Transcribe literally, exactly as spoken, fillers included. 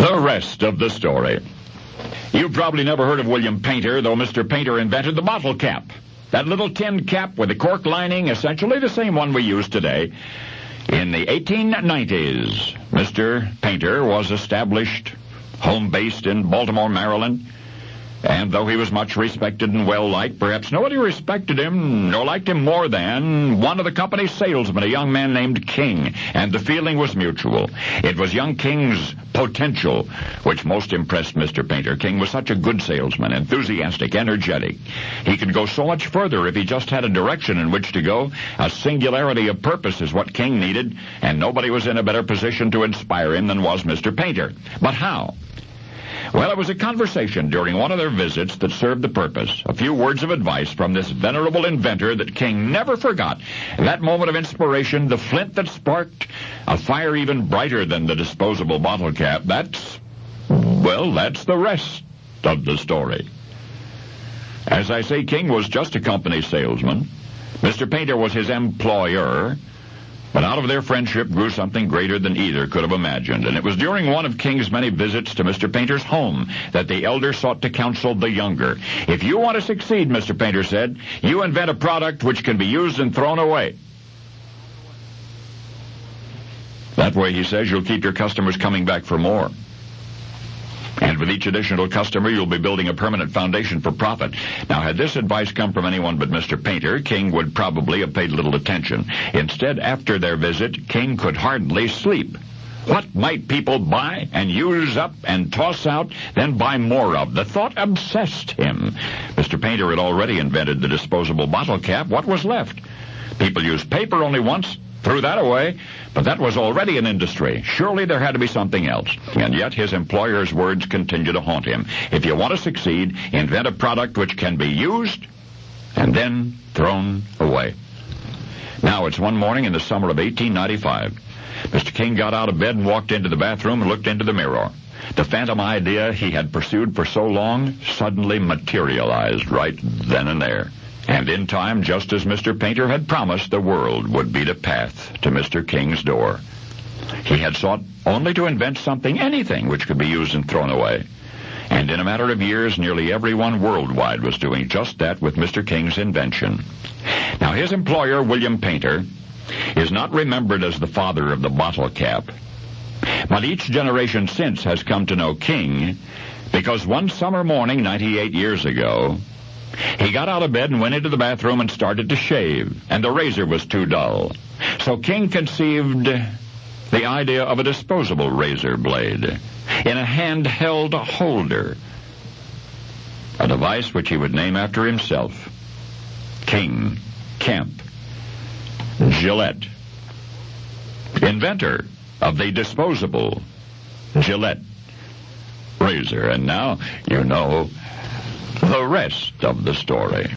The rest of the story. You've probably never heard of William Painter, though Mister Painter invented the bottle cap. That little tin cap with a cork lining, essentially the same one we use today. In the eighteen nineties, Mister Painter was established, home-based in Baltimore, Maryland. And though he was much respected and well-liked, perhaps nobody respected him nor liked him more than one of the company's salesmen, a young man named King. And the feeling was mutual. It was young King's potential which most impressed Mister Painter. King was such a good salesman, enthusiastic, energetic. He could go so much further if he just had a direction in which to go. A singularity of purpose is what King needed, and nobody was in a better position to inspire him than was Mister Painter. But how? Well, it was a conversation during one of their visits that served the purpose. A few words of advice from this venerable inventor that King never forgot. That moment of inspiration, the flint that sparked a fire even brighter than the disposable bottle cap, that's, well, that's the rest of the story. As I say, King was just a company salesman. Mister Painter was his employer. But out of their friendship grew something greater than either could have imagined. And it was during one of King's many visits to Mister Painter's home that the elder sought to counsel the younger. If you want to succeed, Mister Painter said, you invent a product which can be used and thrown away. That way, he says, you'll keep your customers coming back for more. And with each additional customer, you'll be building a permanent foundation for profit. Now, had this advice come from anyone but Mister Painter, King would probably have paid little attention. Instead, after their visit, King could hardly sleep. What might people buy and use up and toss out, then buy more of? The thought obsessed him. Mister Painter had already invented the disposable bottle cap. What was left? People used paper only once. Threw that away, but that was already an industry. Surely there had to be something else. And yet his employer's words continue to haunt him. If you want to succeed, invent a product which can be used and then thrown away. Now, it's one morning in the summer of eighteen ninety-five. Mister King got out of bed and walked into the bathroom and looked into the mirror. The phantom idea he had pursued for so long suddenly materialized right then and there. And in time, just as Mister Painter had promised, the world would beat a path to Mister King's door. He had sought only to invent something, anything, which could be used and thrown away. And in a matter of years, nearly everyone worldwide was doing just that with Mister King's invention. Now, his employer, William Painter, is not remembered as the father of the bottle cap. But each generation since has come to know King because one summer morning, ninety-eight years ago, he got out of bed and went into the bathroom and started to shave, and the razor was too dull. So King conceived the idea of a disposable razor blade in a handheld holder, a device which he would name after himself, King Kemp Gillette, inventor of the disposable Gillette razor. And now you know the rest of the story.